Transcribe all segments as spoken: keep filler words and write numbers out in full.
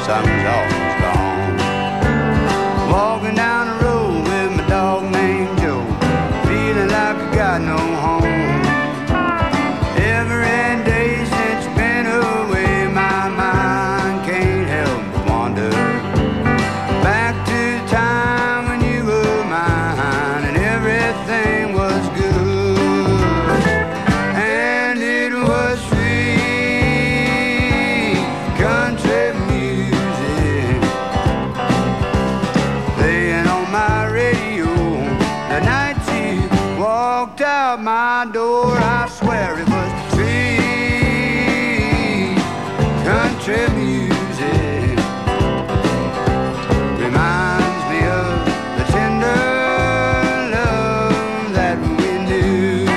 sun was almost gone. Walking down the road with my dog named Joe, feeling like I got no home. Every day since you've been away, my mind can't help but wander back to the time when you were mine and everything was good. And it was sweet country music playing on my radio the night you walked out my door. I swear it was sweet country music. Reminds me of the tender love that we knew.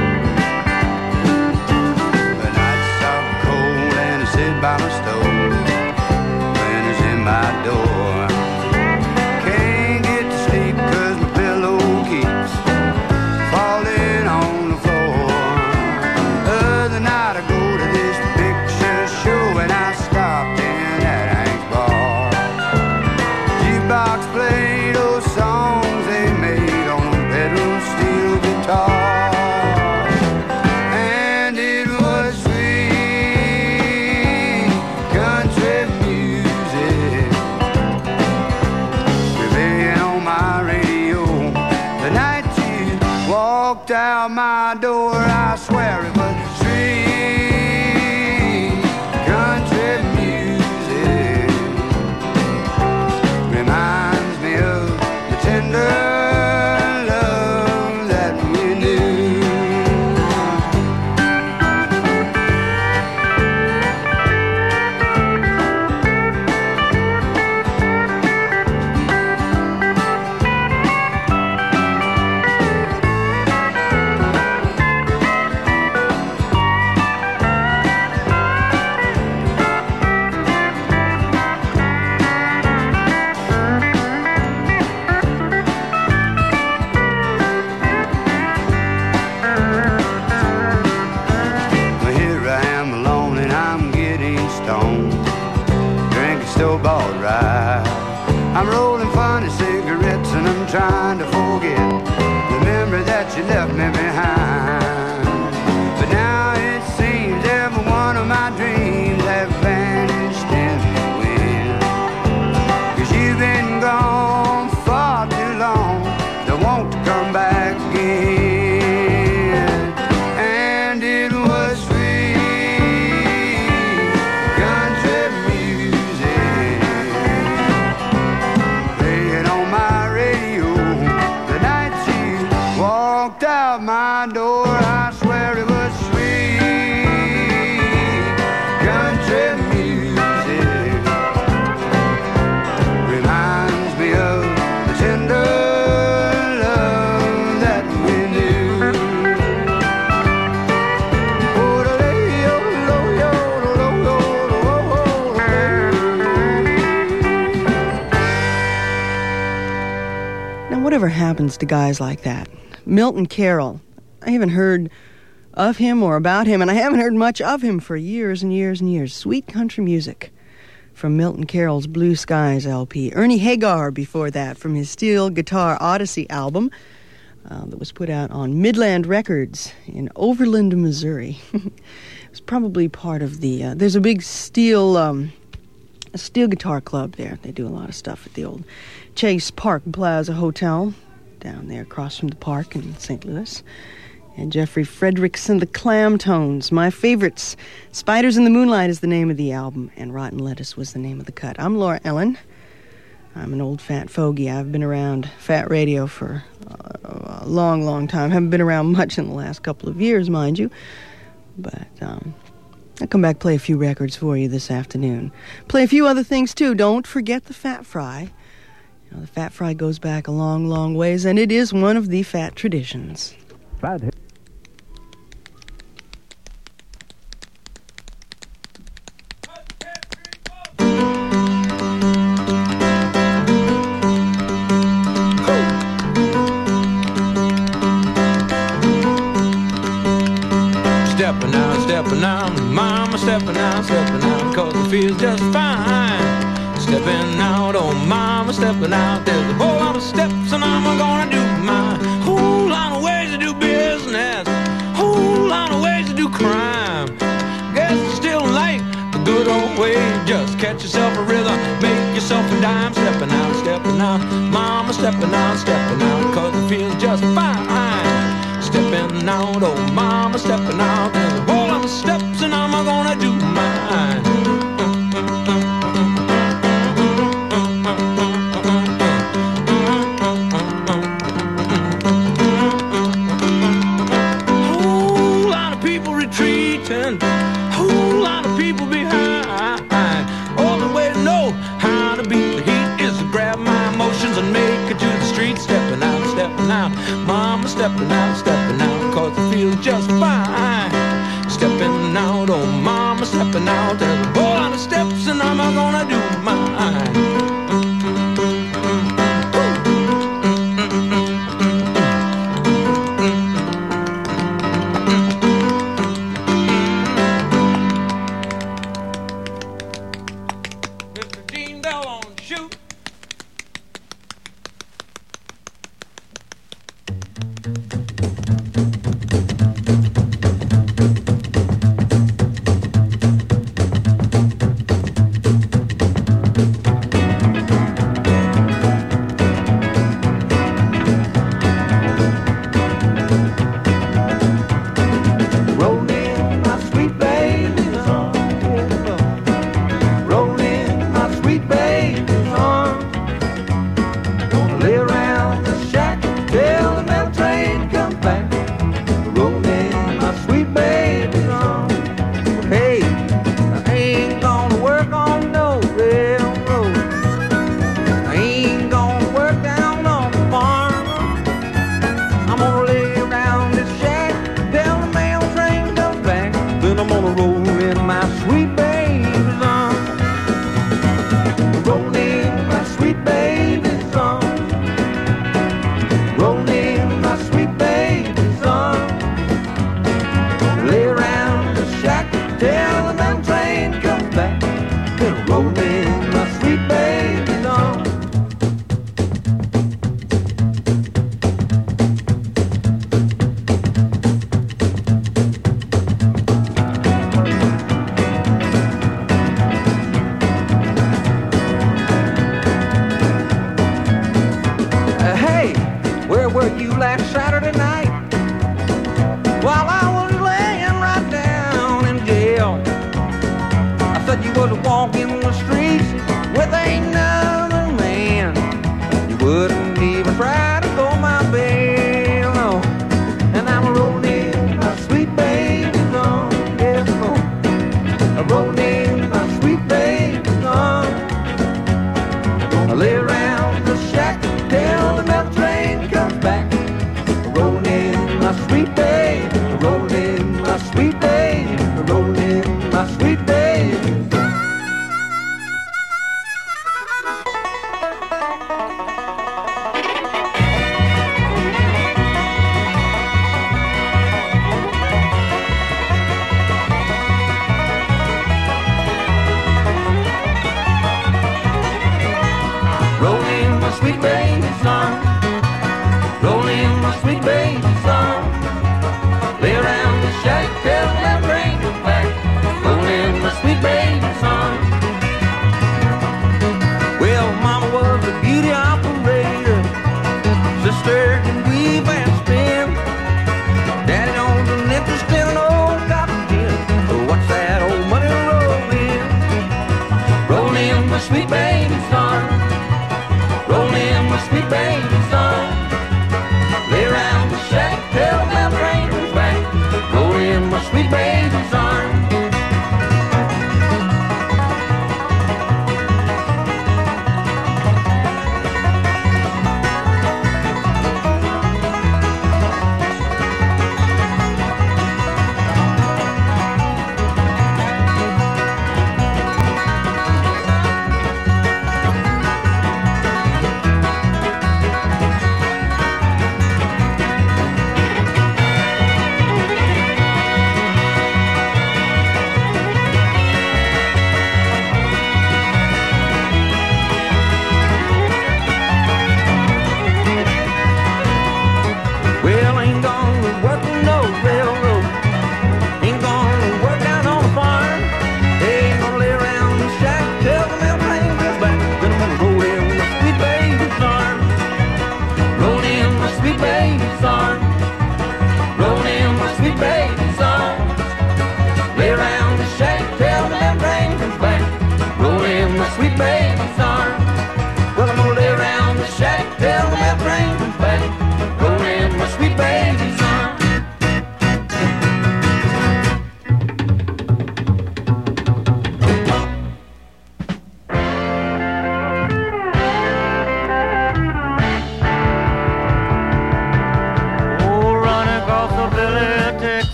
The nights are cold and I sit by my stove, winter's in my door. Can't get to sleep 'cause my pillow keeps falling on the floor. Other night I go to this picture show and I stopped in at Hank's bar. Jukebox played those songs they made on a pedal steel guitar. And it was sweet country music playing on my radio the night you walked out my door. I swear it was sweet country music. Reminds me of the tender love that we knew. Well, here I am alone and I'm getting stoned, drinking store-bought rye. I'm rolling funny cigarettes and I'm trying to forget the memory that you left me behind. But now it seems every one of my dreams have vanished in the wind. 'Cause you've been gone far too long, don't want to come back again. And it was sweet country music playing on my radio the night you walked out my door. I swear it was sweet country music. Reminds me of the tender love that we knew. Oh, the lady, oh, the low, yo, the low, yo, the low, oh, the lady. Now, whatever happens to guys like that? Milton Carroll. I haven't heard of him or about him, and I haven't heard much of him for years and years and years. Sweet country music from Milton Carroll's Blue Skies L P. Ernie Hagar before that from his Steel Guitar Odyssey album uh, that was put out on Midland Records in Overland, Missouri. It was probably part of the... Uh, there's a big steel... Um, a steel guitar club there. They do a lot of stuff at the old Chase Park Plaza Hotel down there across from the park in Saint Louis. And Jeffrey Fredericks and the Clamtones, my favorites. Spiders in the Moonlight is the name of the album, and Rotten Lettuce was the name of the cut. I'm Laura Ellen. I'm an old fat fogey. I've been around Fat Radio for a long, long time. Haven't been around much in the last couple of years, mind you. But um, I'll come back, play a few records for you this afternoon. Play a few other things, too. Don't forget the Fat Fry. You know, the Fat Fry goes back a long, long ways, and it is one of the fat traditions. Fat. Stepping out, stepping out, mama stepping out, stepping out, cause it feels just fine. stepping out. There's a whole lot of steps and I'm gonna do mine. Whole lot of ways to do business, whole lot of ways to do crime. Guess I still like the good old way. Just catch yourself a rhythm, make yourself a dime. Stepping out, stepping out, mama, stepping out, stepping out, cause it feels just fine. Stepping out, oh mama, stepping out. There's a whole lot of steps and I'm gonna do mine. Whole lot of people retreating, whole lot of people behind. Only way to know how to beat the heat is to grab my emotions and make it to the street. Stepping out, stepping out, mama, stepping out, stepping out, cause it feels just fine. Stepping out, oh mama, stepping out. There's a whole lot of steps and I'm gonna do mine.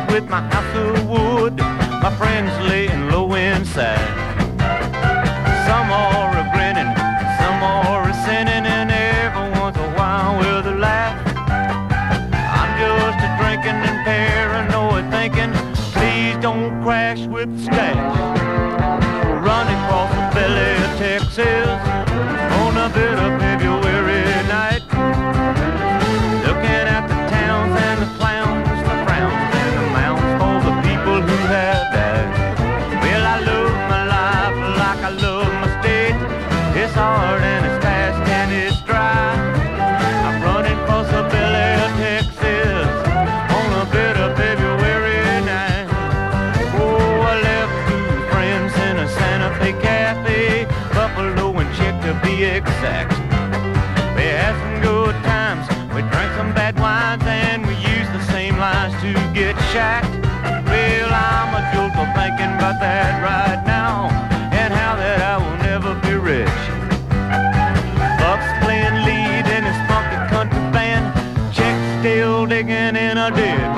with my house of wood. My friends laying low inside. Some are a grinning, some are a sinning, and every once in a while with a laugh. I'm just a drinking and paranoid thinking, please don't crash with the stash. Running across the belly of Texas on a bit of February night. Looking at the towns and the clowns, the frowns and the mounds for the people who have died. Well, I love my life like I love my state. It's hard and it's fast and it's dry. I'm running across the belly of Texas on a bit of February night. Oh, I left two friends in a Santa Fe cafe, Buffalo and Chick to be exact. We had some good times, we drank some bad wines, and we used the same lines to get shacked. Well, I'm a joker thinking about that right now, and how that I will never be rich. Buck's playing lead in his funky country band, Chick still digging in a ditch.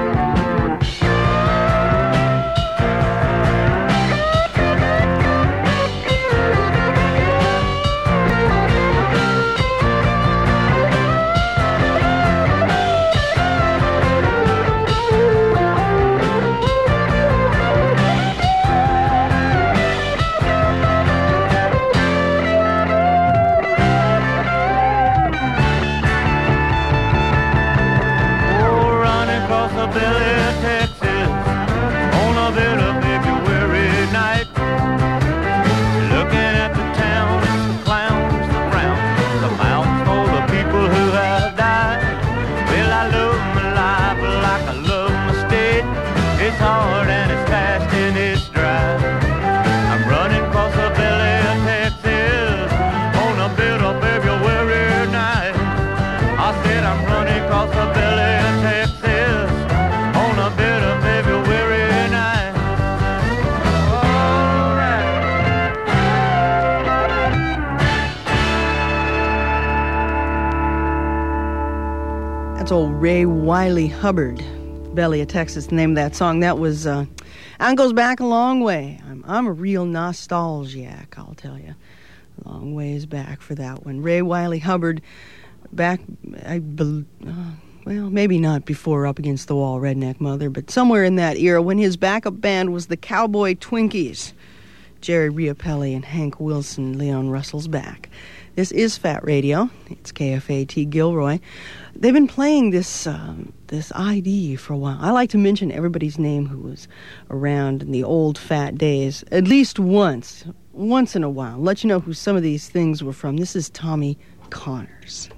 Old Ray Wiley Hubbard, Belly of Texas, the name of that song. That was, uh, and goes back a long way. I'm, I'm a real nostalgiac, I'll tell you. A long ways back for that one. Ray Wiley Hubbard, back, I be, uh, well, maybe not before Up Against the Wall, Redneck Mother, but somewhere in that era when his backup band was the Cowboy Twinkies. Jerry Riopelli and Hank Wilson, Leon Russell's back. This is Fat Radio. It's K F A T Gilroy. They've been playing this um, this I D for a while. I like to mention everybody's name who was around in the old Fat days, at least once, once in a while. Let you know who some of these things were from. This is Tommy Connors.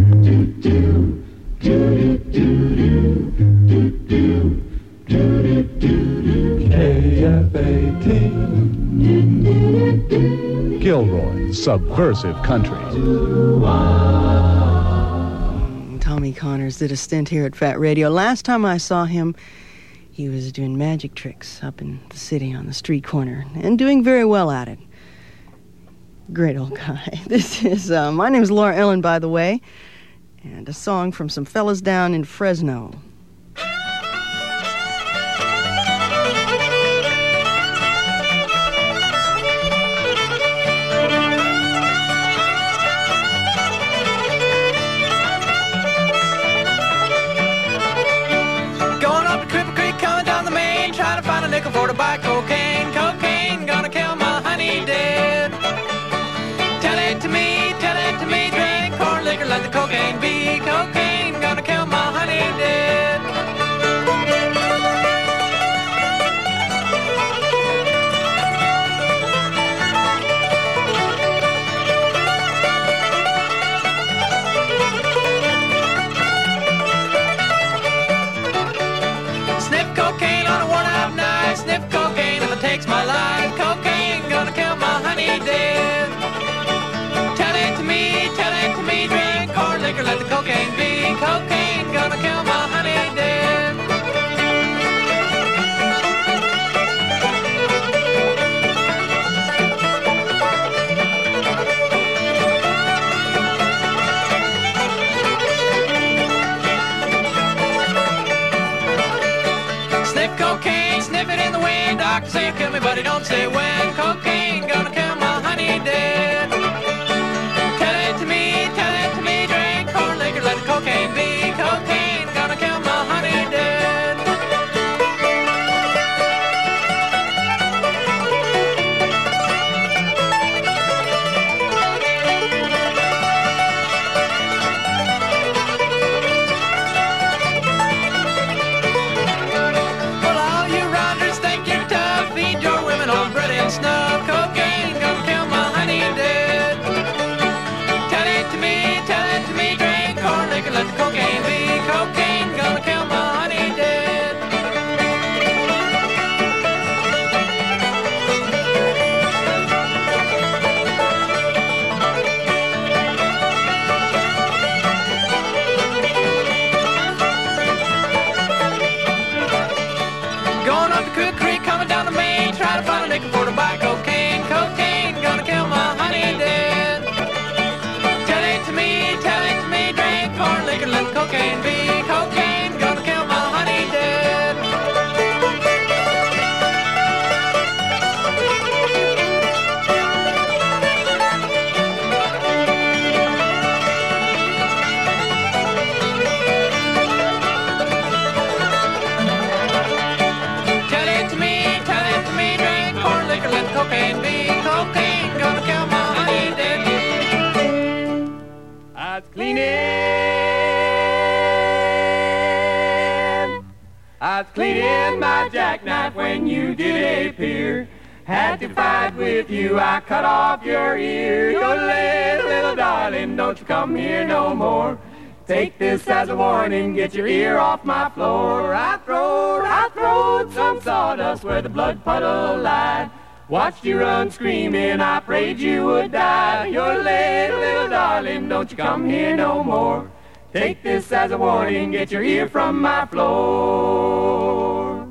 K F A T Gilroy, subversive country. Tommy Connors did a stint here at Fat Radio. Last time I saw him, he was doing magic tricks up in the city on the street corner and doing very well at it. Great old guy. This is, uh, my name is Laura Ellen, by the way, and a song from some fellas down in Fresno. For to buy cocaine, cocaine, gonna kill my honey dead. Tell it to me, tell it to me, drink corn liquor, let the cocaine be. Cocaine, gonna kill my honey dead. Sniff cocaine, sniff it in the wind. Doctor say kill me, but he don't say when. Cocaine gonna kill my honey dead. Tell it to me, tell it to me. Drink corn liquor, let the cocaine be. Cocaine gonna kill my honey dead. Well, all you rounders think you're tough. Feed your women on bread and snuff. Cocaine gonna kill my honey dead. Tell it to me, tell it to me. Drink corn liquor, let the cocaine be. Cocaine gonna kill my honey dead. Going up the Cook Creek, coming down the main, try to find a nickel for to buy cocaine. Cocaine gonna kill my honey dead. Tell it to me, tell it to me. Drink corn liquor, let the cocaine be. Cocaine gonna kill my honey dead. Tell it to me, tell it to me. Drink corn liquor, let the cocaine be. Cocaine gonna kill my honey dead. I was cleaning. I was cleaning my jackknife when you did appear. Had to fight with you, I cut off your ear. Your little, little darling, don't you come here no more. Take this as a warning, get your ear off my floor. I throwed, I throwed some sawdust where the blood puddle lied. Watched you run screaming, I prayed you would die. Your little, little darling, don't you come here no more. Take this as a warning, get your ear from my floor.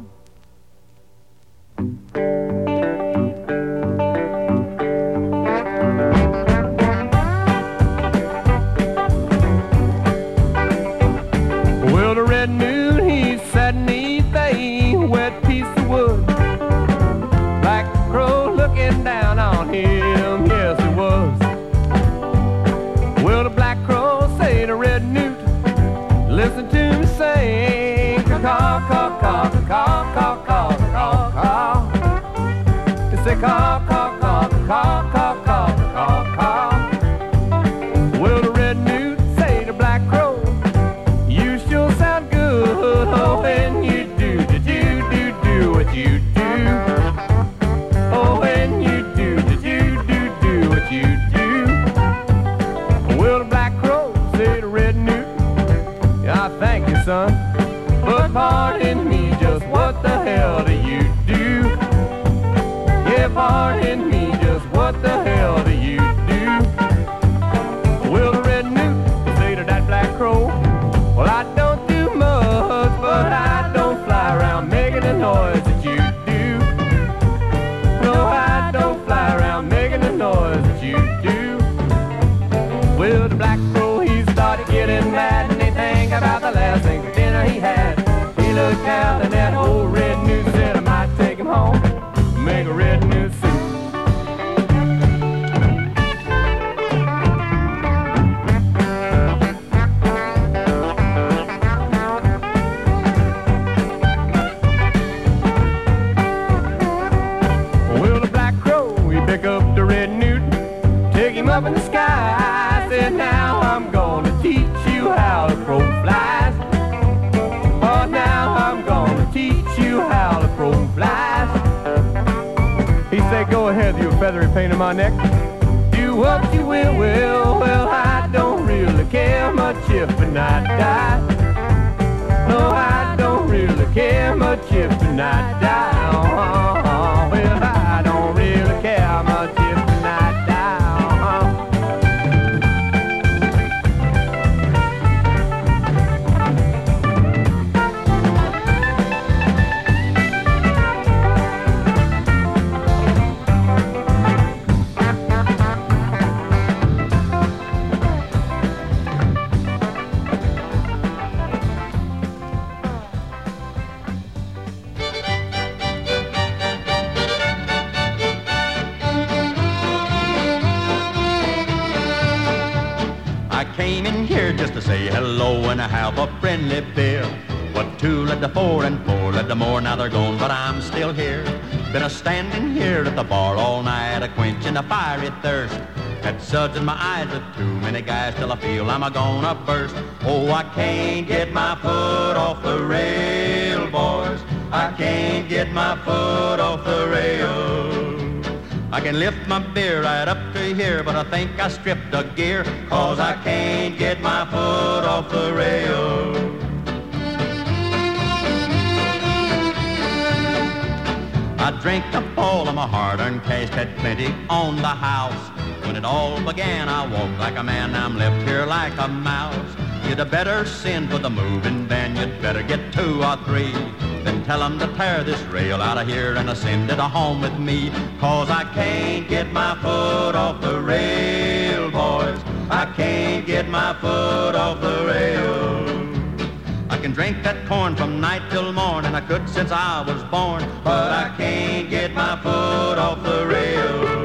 Well, the red moon, he sat neath a wet piece of wood. Black crow looking down on him, yes it was. Well, the black crow say to red newt, listen to me sing, caw, caw, caw, caw, caw, caw, caw, caw. He say caw, caw, caw, caw, caw, caw, caw, caw. Well, the red newt say to black crow, you sure sound good, oh, when you do, do, do, do, do what you do. Oh, when you do, do, do, do, do what you do. Well, the black crow say to red newt, yeah, I thank you, son, but pardon me, just what the hell do you do? Yeah, pardon me, just what the hell do you do? Well, the red newt say to that black crow, well, I don't do much, but I don't fly around making the noise that you do. No, I don't fly around making the noise that you do. Well, the black crow, he started getting mad, and he think about the last thing for dinner he had. He looked down and that old red newt said I might take him home, make a red newt soup. Well, the black crow, he pick up the red newt, take him up in the sky, said now I'm gonna teach you how to crow flies. Oh, now I'm gonna teach you how to crow flies. He said, go ahead, you feathery pain in my neck. Do what you will, will, well, I don't really care much if the night die. No, I don't really care much if the night die. Oh, oh, oh, well, I don't really care much if the night die. Oh, came in here just to say hello and have a friendly beer. But two led to four and four led to more, now they're gone, but I'm still here. Been a standing here at the bar all night, a quenching a fiery thirst. Had suds in my eyes with too many guys till I feel I'm a-gonna burst. Oh, I can't get my foot off the rail, boys. I can't get my foot off the rail. I can lift my beer right up to here, but I think I stripped a gear, 'cause I can't get my foot off the rail. I drank up all of my hard-earned cash, had plenty on the house. When it all began, I walked like a man, I'm left here like a mouse. You'd a better send for the moving van, you'd better get two or three. Then tell them to tear this rail out of here and send it home with me. 'Cause I can't get my foot off the rail, boys. I can't get my foot off the rail. I can drink that corn from night till morn, and I could since I was born, but I can't get my foot off the rail.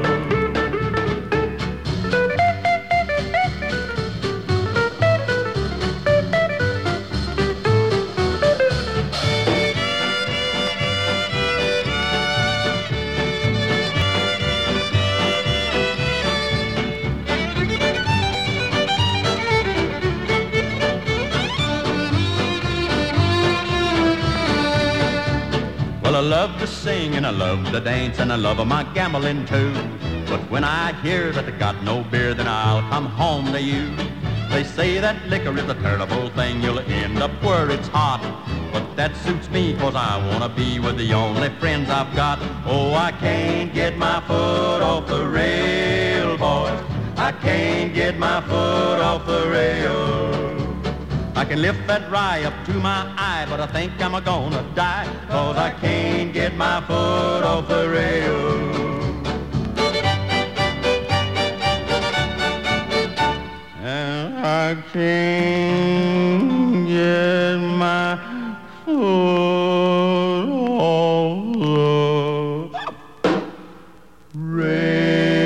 Well, I love to sing and I love to dance and I love my gambling too. But when I hear that I got no beer, then I'll come home to you. They say that liquor is a terrible thing, you'll end up where it's hot. But that suits me, 'cause I wanna be with the only friends I've got. Oh, I can't get my foot off the rail, boys. I can't get my foot off the rail. I can lift that rye up to my eye, but I think I'm a-gonna die, 'cause I can't get my foot off the rail. And I can't get my foot off the rail.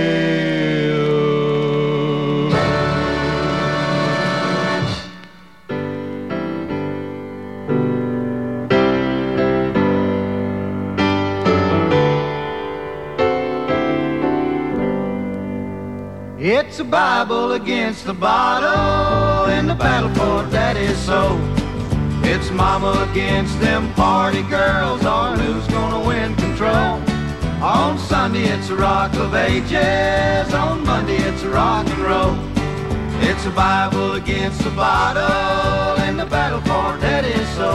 It's a Bible against the bottle in the battle for that is so. It's mama against them party girls, or who's gonna win control. On Sunday it's a rock of ages, on Monday it's a rock and roll. It's a Bible against the bottle in the battle for that is so.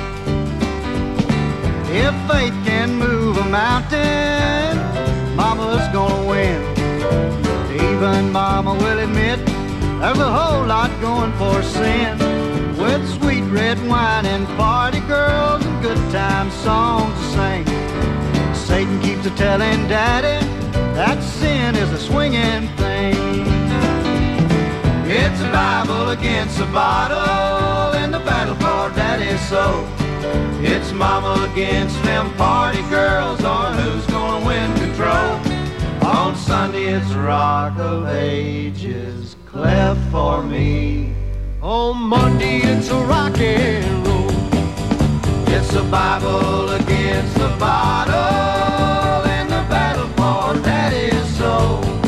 If faith can move a mountain, mama's gonna win. Even mama will admit there's a whole lot going for sin. With sweet red wine and party girls and good time songs to sing. Satan keeps a telling daddy that sin is a swinging thing. It's a Bible against a bottle in the battle for daddy's soul. It's mama against them party girls, or who's gonna win control. On Sunday it's Rock of Ages, cleft for me. On Monday it's a rock and roll. It's a Bible against the bottle in the battle for that is so.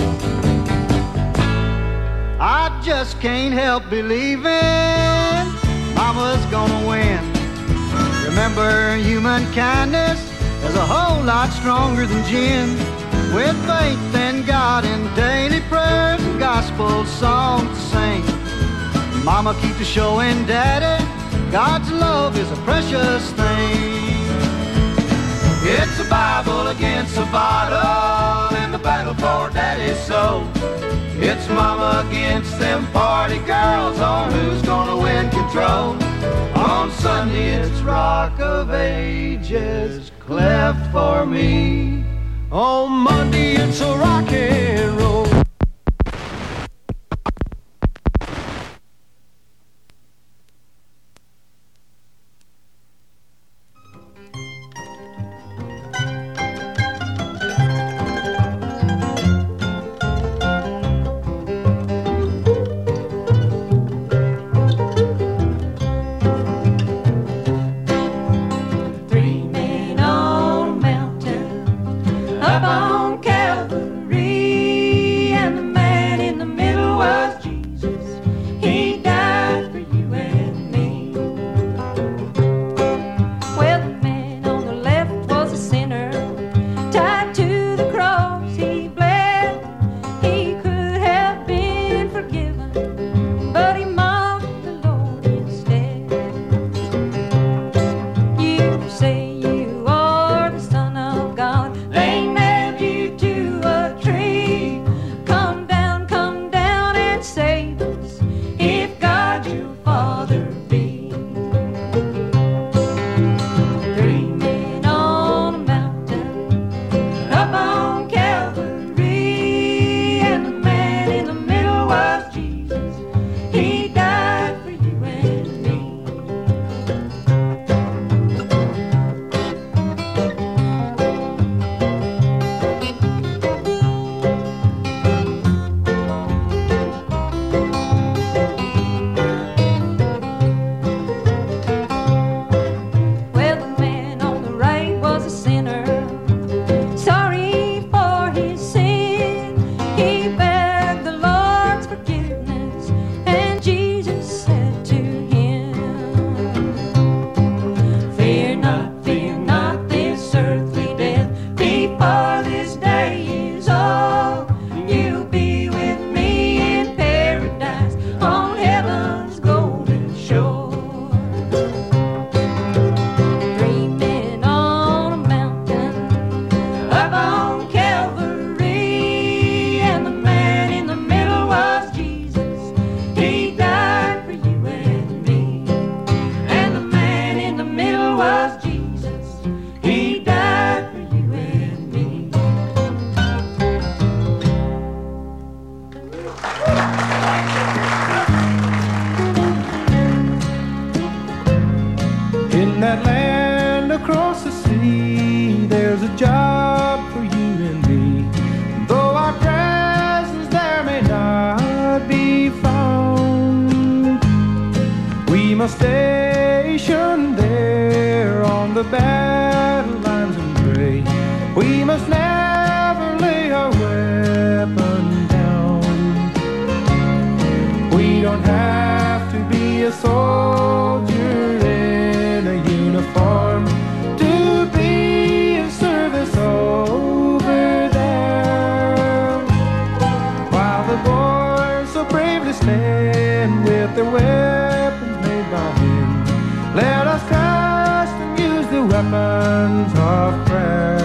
I just can't help believing mama's gonna win. Remember, human kindness is a whole lot stronger than gin. With faith in God and daily prayers and gospel songs to sing. Mama keeps showing daddy God's love is a precious thing. It's a Bible against a bottle in the battle for daddy's soul. It's mama against them party girls, or who's gonna win control. On Sunday it's Rock of Ages, cleft for me. On Monday it's a rock and roll. up on Calvary, and the man in the middle was Jesus. He died for you and me. Well, the man on the left was a sinner, tied to the cross he bled. He could have been forgiven, but he mocked the Lord instead. You say you are the Son of God, they nailed you to a tree. Come down, come down and save us, if God your Father be. Three men on a mountain, up on Calvary, and the man in the middle was Jesus. He died for you and me. Well, the man on the right was a sinner, sorry for his sin. He begged the Lord's forgiveness, and Jesus said to him, fear not, fear not this earthly death, before this day is old. You'll be with me in paradise, on heaven's golden shore. Three men on a mountain, up on Calvary, and the man in the middle was Jesus. He died for you and me. And the man in the middle was Jesus. He died for you and me. In that land across the sea, there's a job for you and me. Though our presence there may not be found, we must station there on the battle lines and pray. We must never lay our weapon down. We don't have to be a soldier in a uniform to be of service over there. While the boys so bravely stand with their weapons made by hand, let us trust and use the weapons of prayer.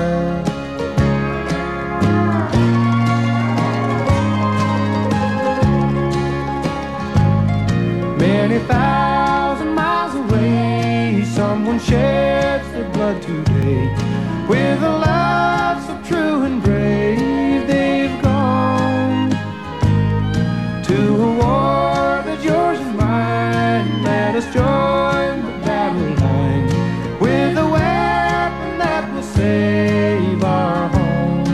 Many thousand miles away, someone sheds their blood today. With the love so true and brave, they've gone to a war that's yours and mine. Let us join the battle line with a weapon that will save our home.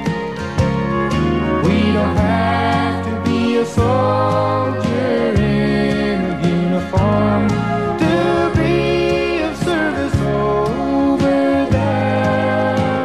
We don't have to be a soldier in a uniform to be of service over there.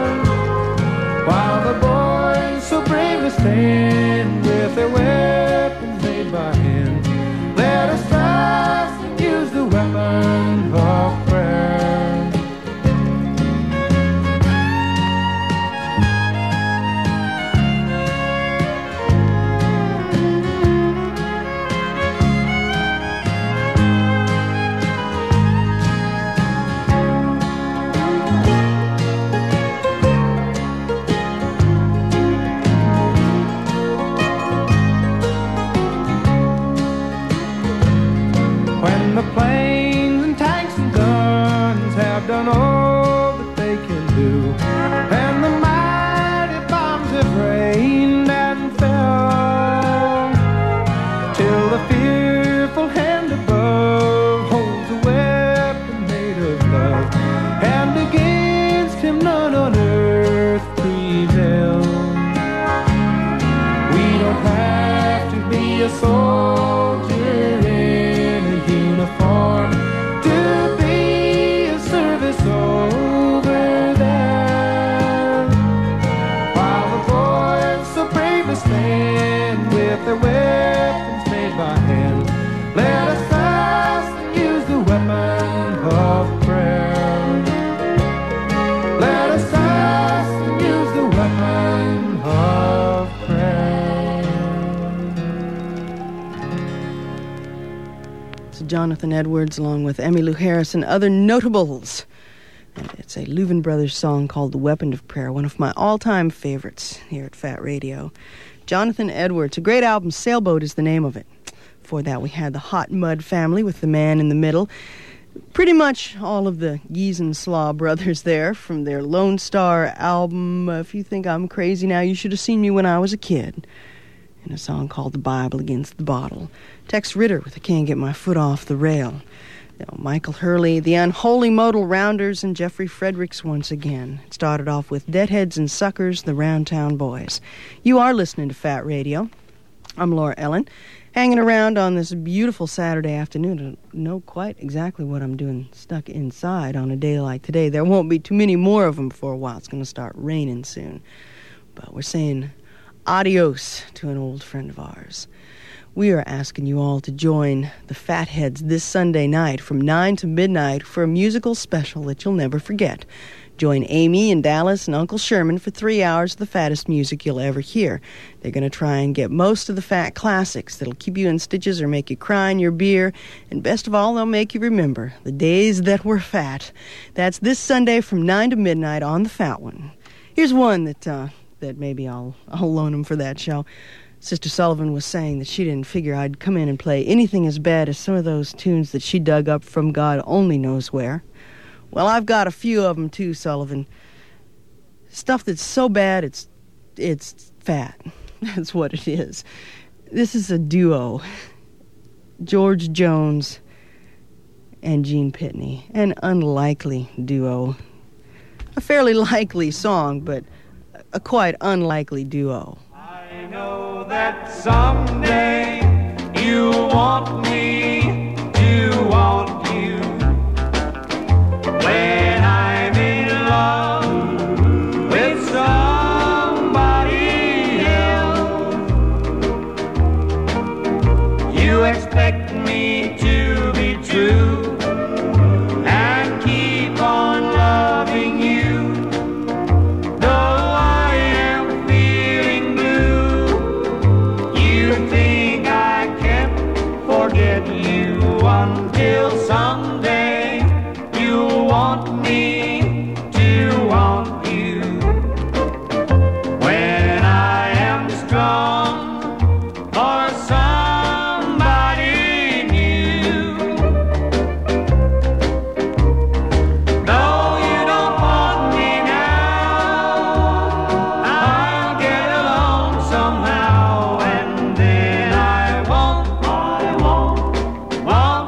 to Jonathan Edwards along with Emmylou Harris and other notables. And it's a Louvin Brothers song called The Weapon of Prayer, one of my all-time favorites here at Fat Radio. Jonathan Edwards, a great album, Sailboat is the name of it. Before that, we had the Hot Mud Family with The Man in the Middle. Pretty much all of the Geese and Slaw brothers there from their Lone Star album, If You Think I'm Crazy Now, You Should Have Seen Me When I Was a Kid, and a song called The Bible Against the Bottle. Tex Ritter with I Can't Get My Foot Off the Rail. You know, Michael Hurley, the Unholy Modal Rounders, and Jeffrey Fredericks once again. It started off with Deadheads and Suckers, the Roundtown Boys. You are listening to Fat Radio. I'm Laura Ellen, hanging around on this beautiful Saturday afternoon. I don't know quite exactly what I'm doing stuck inside on a day like today. There won't be too many more of them for a while. It's going to start raining soon. But we're saying adios to an old friend of ours. We are asking you all to join the Fatheads this Sunday night from nine to midnight for a musical special that you'll never forget. Join Amy and Dallas and Uncle Sherman for three hours of the fattest music you'll ever hear. They're going to try and get most of the fat classics that'll keep you in stitches or make you cry in your beer. And best of all, they'll make you remember the days that were fat. That's this Sunday from nine to midnight on the Fat One. Here's one that uh, that maybe I'll, I'll loan them for that show. Sister Sullivan was saying that she didn't figure I'd come in and play anything as bad as some of those tunes that she dug up from God only knows where. Well, I've got a few of them too, Sullivan. Stuff that's so bad it's it's fat. That's what it is. This is a duo. George Jones and Gene Pitney. An unlikely duo. A fairly likely song, but a quite unlikely duo. I know that someday you want me to want you. When I'm in love with somebody else, you expect me to be true and keep on loving you. Until someday you want me to want you. When I am strong for somebody new. Though you don't want me now, I'll get along somehow, and then I won't, I won't, won't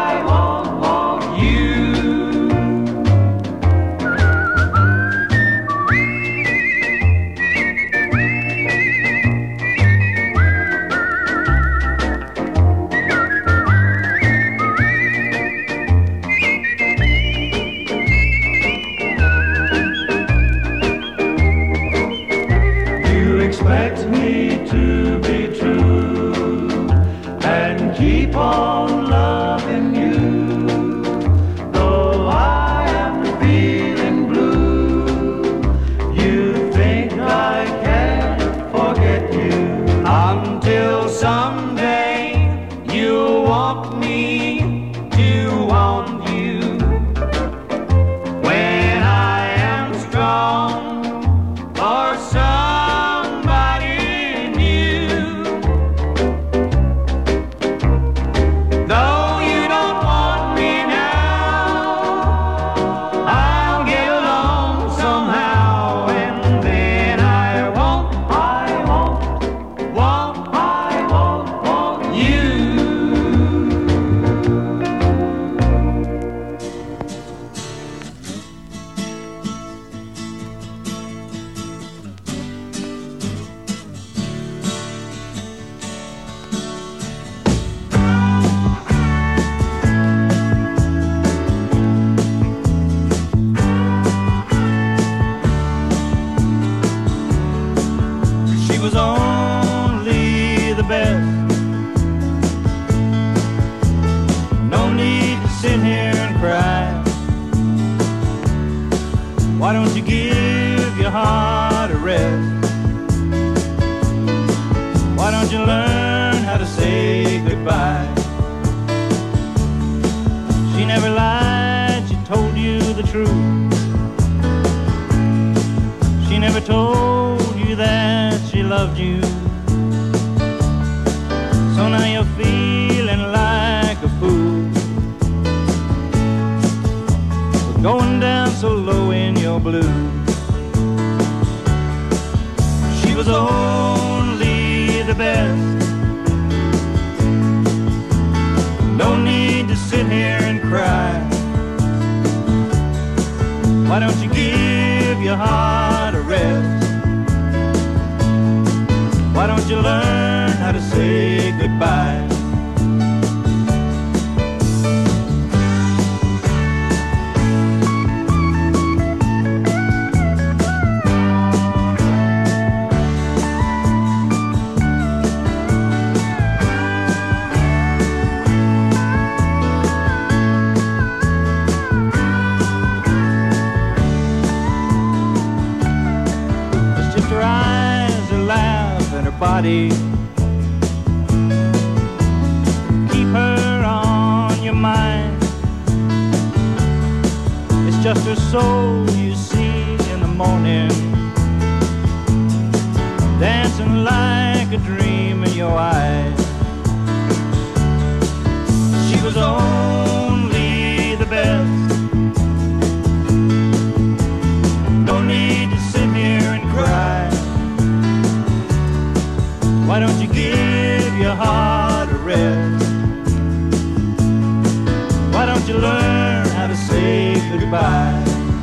Why don't you give your heart a rest? Why don't you learn how to say goodbye? never lied, she told you the truth. She never told you that she loved you. So now you're feeling like a fool for going down so low in your blues. She was only the best. No need to sit here and cry. Why don't you give your heart a rest? Why don't you learn how to say goodbye? Body. Keep her on your mind. It's just her soul you see in the morning, dancing like a dream in your eyes. She was only the best. No need to sit here and cry. Why don't you give your heart a rest? Why don't you learn how to say goodbye?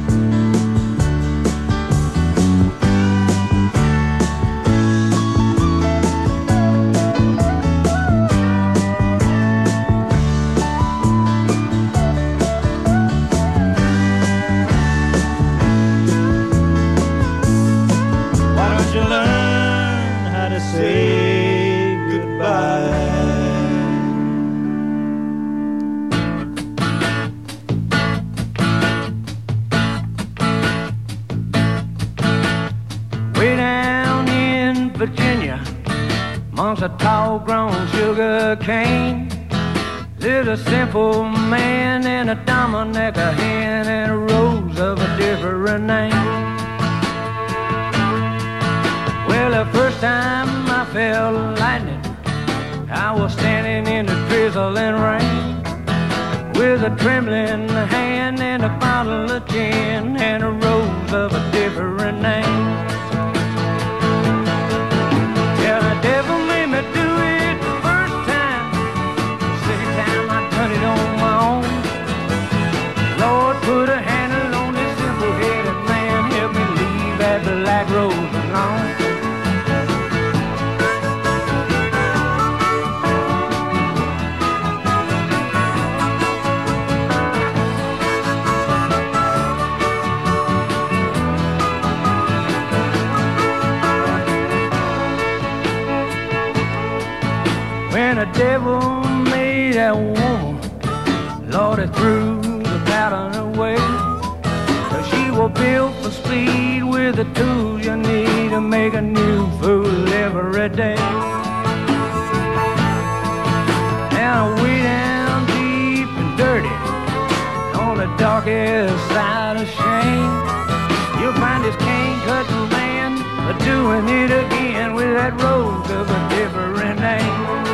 Why don't you learn how to say Virginia, amongst a tall-grown sugar cane, there's a simple man and a dominic, a hen and a rose of a different name. Well, the first time I felt lightning, I was standing in the drizzling rain, with a trembling hand and a bottle of gin and a rose of a different name. The devil made me do it the first time. Second time I done it on my own. Lord, put a handle on this simple-headed man. Help me leave that black rose alone. When the devil made that woman, Lord, it threw the pattern away. Cause she was built for speed with the tools you need to make a new fool every day. Now way down deep and dirty, on the darkest side of shame, you'll find this cane-cutting man doing it again with that rose of a different name.